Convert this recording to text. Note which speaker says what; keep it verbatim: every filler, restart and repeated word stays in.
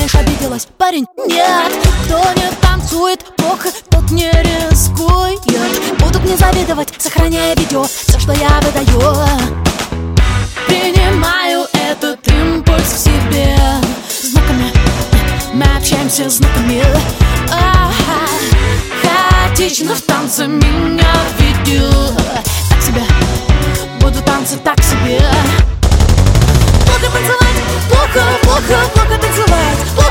Speaker 1: думаешь, обиделась? Парень, нет. Кто не танцует плохо, тот не рискует. Будут мне завидовать, сохраняя видео все, что я выдаю. Принимаю этот импульс в себе. Знаками мы общаемся знаками. А-ха. Хаотично в танце меня ведет. Так себе, буду танцы так себе. Плохо танцевать, плохо, плохо, плохо танцевать.